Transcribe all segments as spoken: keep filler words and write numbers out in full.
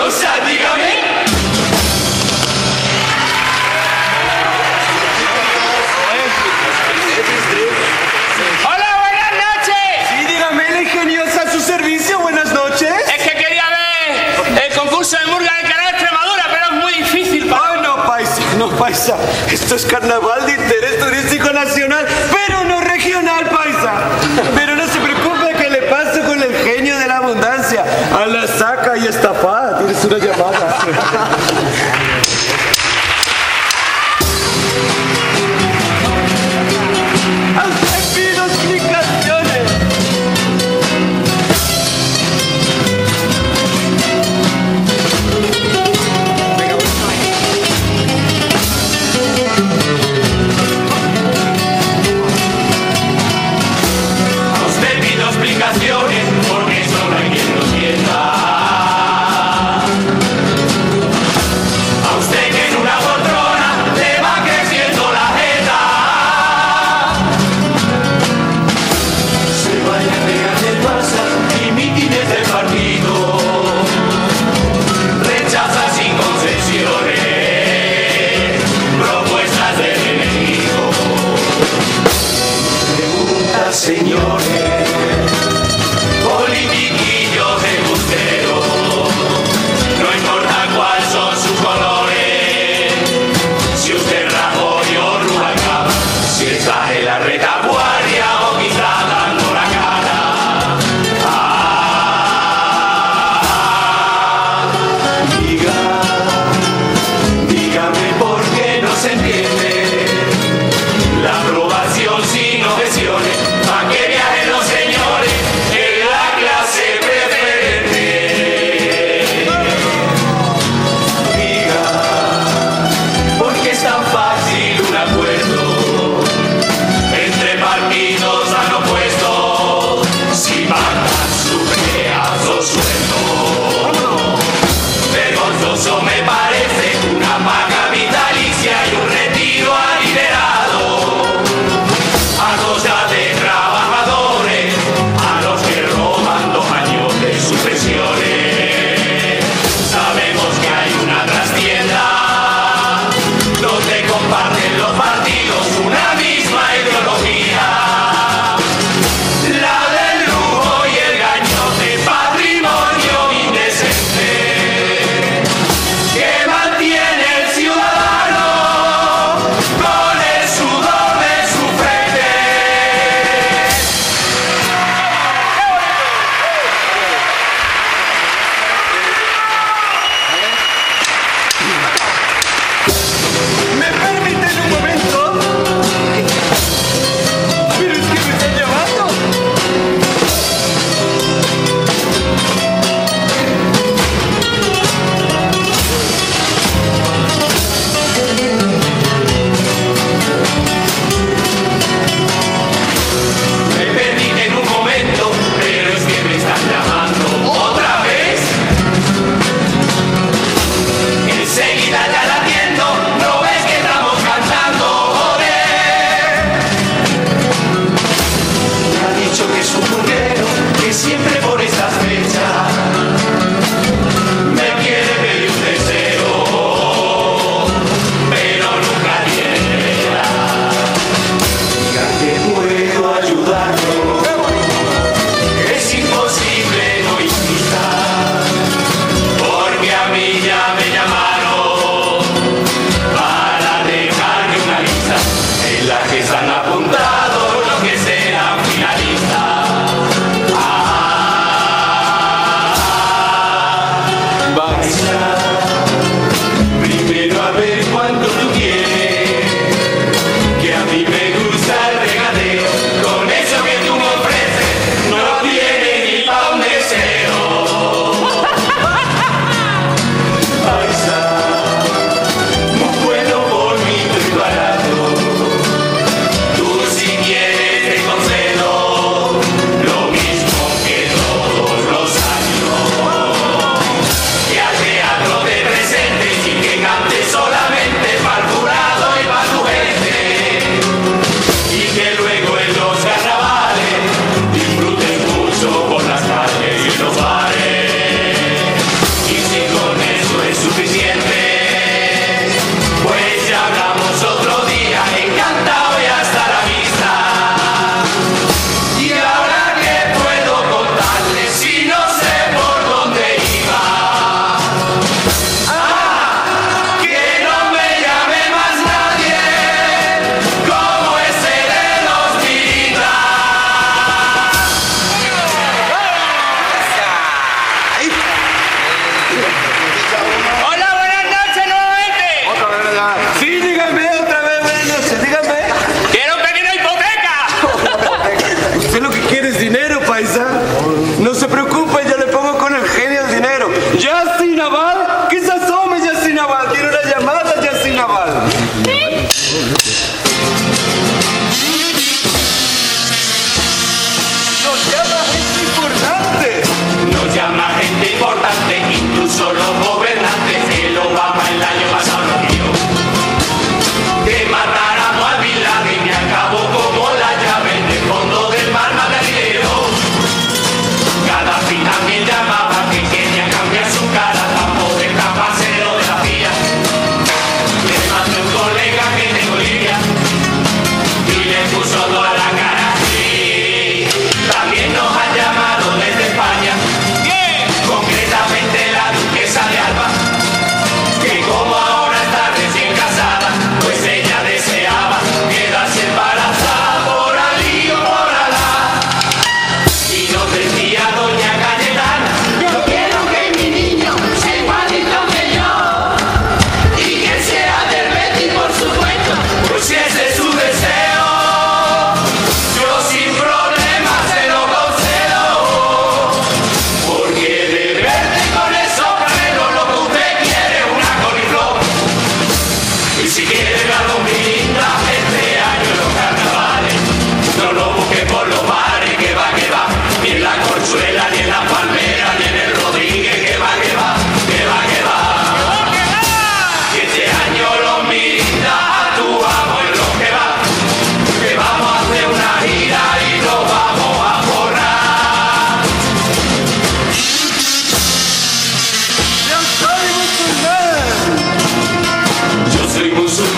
cosa, dígame. Hola, buenas noches. Sí, dígame, la ingeniosa a su servicio. Buenas noches. Es que quería ver el concurso de murga del canal Extremadura, pero es muy difícil para... Ah, no, paisa, no, paisa. Esto es carnaval de interés turístico nacional, pero no regional, paisa. Pero no se preocupe, que le paso con el genio de la abundancia. A la saca y estafada. Tienes una llamada. A usted pido explicaciones. A usted pido explicaciones porque solo hay quien lo sienta. A usted que en una poltrona le va creciendo la jeta. Se vaya a pegar del Barça y mítines del partido. Rechaza sin concesiones propuestas del enemigo. Pregunta, señores, politiquillos de bustero, no importa cuáles son sus colores, si usted es Rajoy o Rubalcaba, si está en la retaguardia o quizá dando la cara. Ah, diga, dígame por qué no se entiende la aprobación sin objeciones, pa' que viajen los señores en la clase preferente. Diga, ¿por qué es tan fácil un acuerdo entre partidos tan opuestos si pagan su pedazo sueldo? Vergonzoso me parece una paga vitalicia y un retiro aliderado a costa de trabajadores, a los que roban dos años de sus pensiones. Sabemos que hay una trastienda donde comparten los partidos una misma ideología, la del lujo y el gañote, patrimonio indecente que mantiene el ciudadano con el sudor de su frente. ¿Me permiten un momento? Pero es que me están llamando. Me permiten un momento, pero es que me están llamando otra vez. Enseguida ya la atiendo, no ves que estamos cantando, joder. Me ha dicho que es un burguero, que siempre por estas fechas me quiere pedir un deseo, pero nunca tiene edad. Diga que puedo ayudarlo, es imposible no insistir, porque a mí ya me llamaron para dejarme una lista en la que están apuntados los que serán finalistas. Primero a ver cuánto tú tienes, que a mí me gusta el regateo, con eso que tú me ofreces no tiene ni pa' un deseo. Paisa, muy bueno, bonito y barato, tú si quieres te concedo lo mismo que todos los años, que al teatro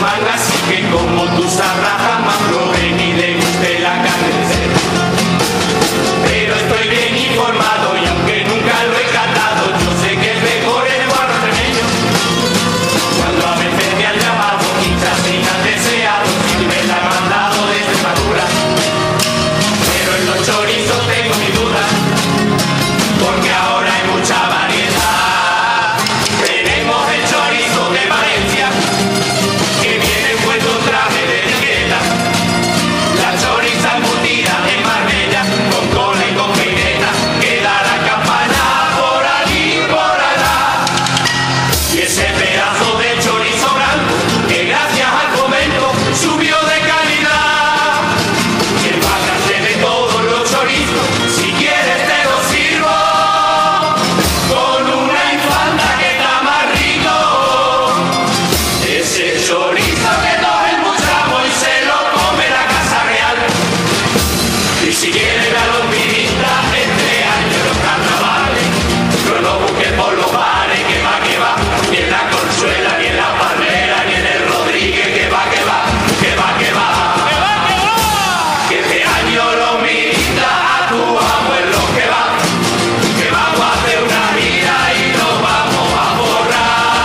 manga, así que como tú sabrás jamás probé ni degusté la carne de cerdo. Pero estoy bien informado y aunque nunca lo he catado, yo sé que el mejor es el guarro extremeño. Cuando a veces me han llamado quizás sin han deseado, si me la han mandado de Extremadura. Pero en los chorizos tengo mi duda, porque ahora hay mucha variedad. Tenemos el chorizo de Valencia, que viene envuelto en traje de etiqueta. La choriza embutida en Marbella, con cola y con peineta, que da la campana por allí y por allá. Y ese pedazo de chorizo blanco, que gracias al fomento subió de calidad. Y el bacate de todos los chorizos, si quieres te lo sirvo, con una infanta que está más rico. Ese chorizo que coge el muchamo y se lo come la Casa Real. Y si quieres ver a los piristas este año en los carnavales, no lo busques por los bares, que va, que va, ni en la Consuela, ni en la Palmera, ni en el Rodríguez, que va, que va, que va, que va. Que este año los miristas actuamos en los que va, que vamos a hacer una gira y nos vamos a borrar.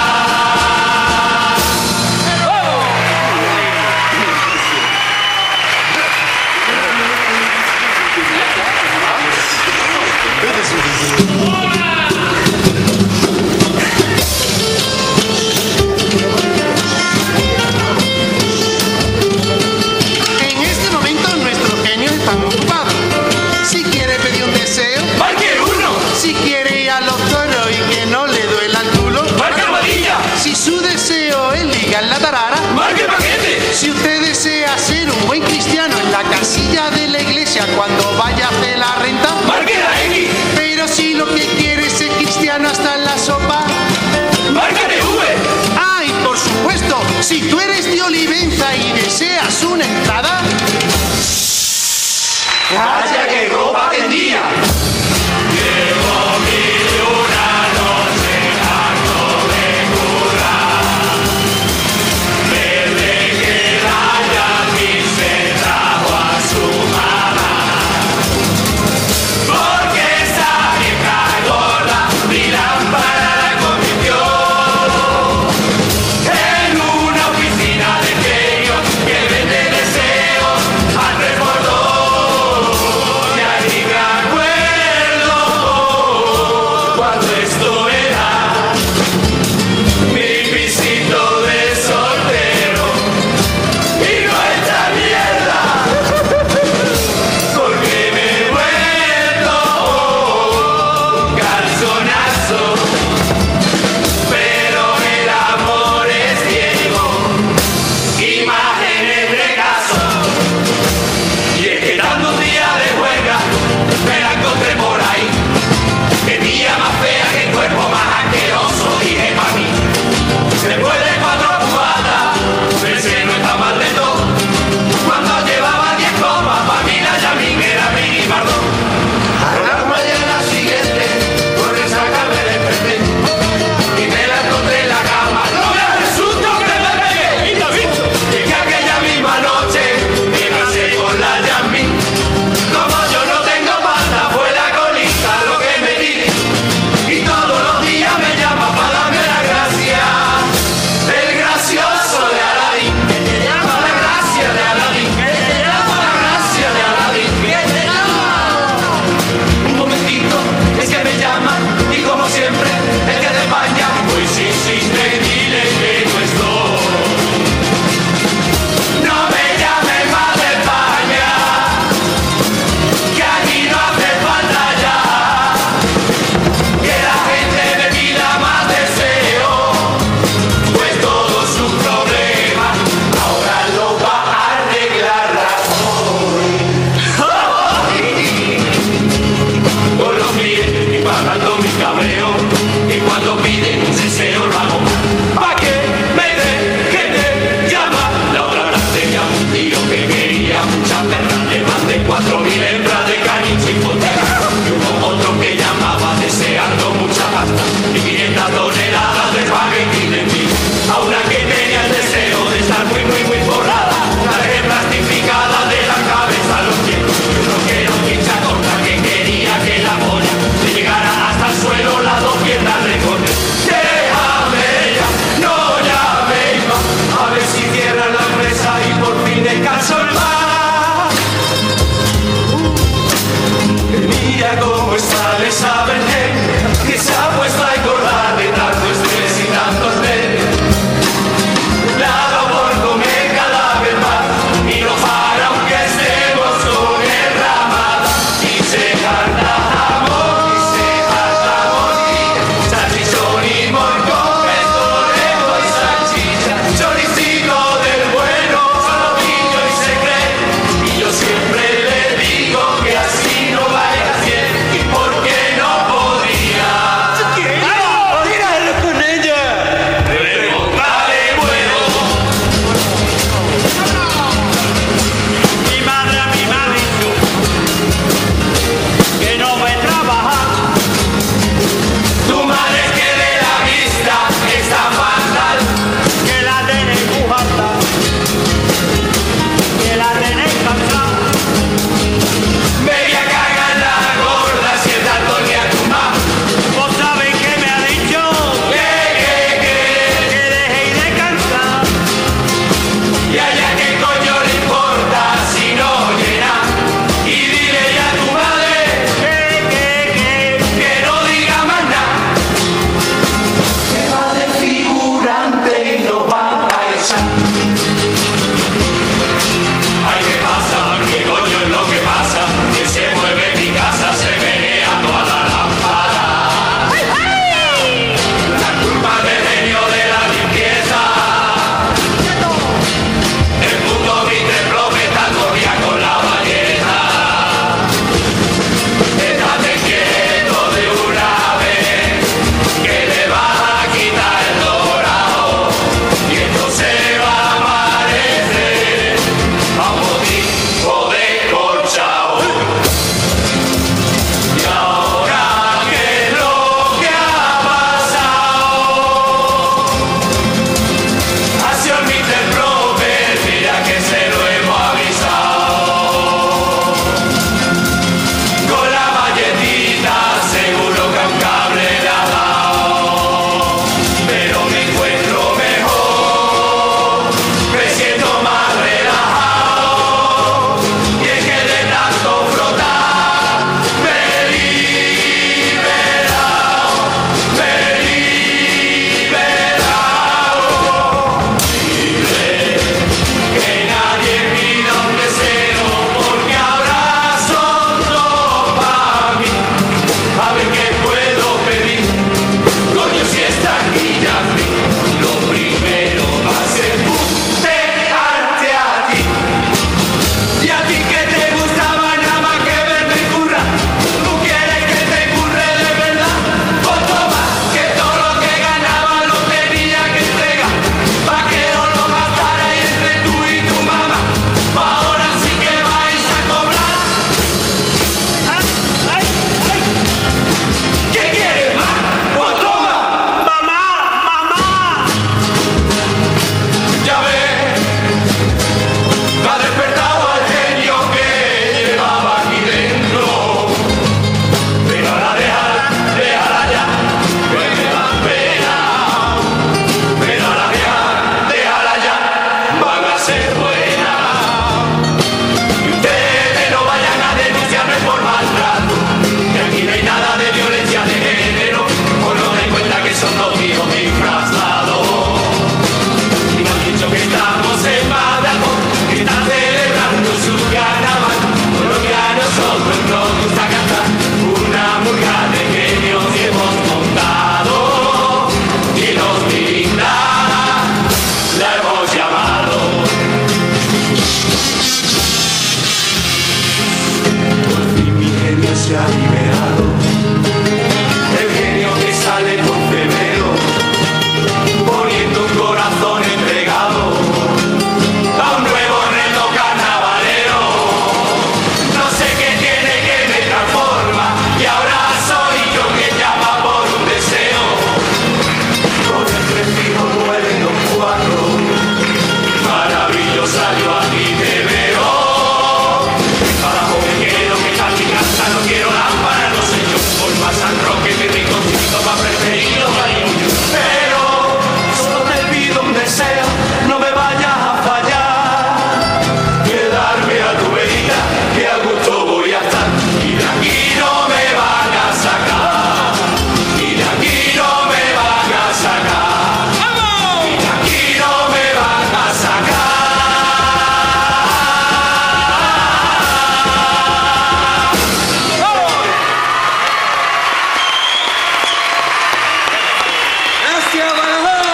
En este momento nuestro genio está ocupado. Si quiere pedir un deseo, ¡Marque uno! si quiere ir a los toros y que no le duela el culo, ¡Marque amarilla! si su deseo es ligar la tarara, ¡Marque paquete! si usted desea ser un buen cristiano en la casilla de la iglesia cuando vaya a hacer la renta, ¡Marque la X! pero si lo que quiere es ser cristiano hasta en la sopa, ¡Marque T V! ah, y por supuesto, si tú eres de Olivenza y deseas una entrada, ¡Calla que